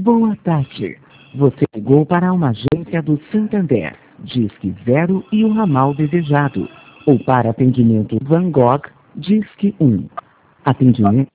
Boa tarde. Você ligou para uma agência do Santander, Disque 0 e o ramal desejado. Ou para atendimento Van Gogh, Disque 1. Atendimento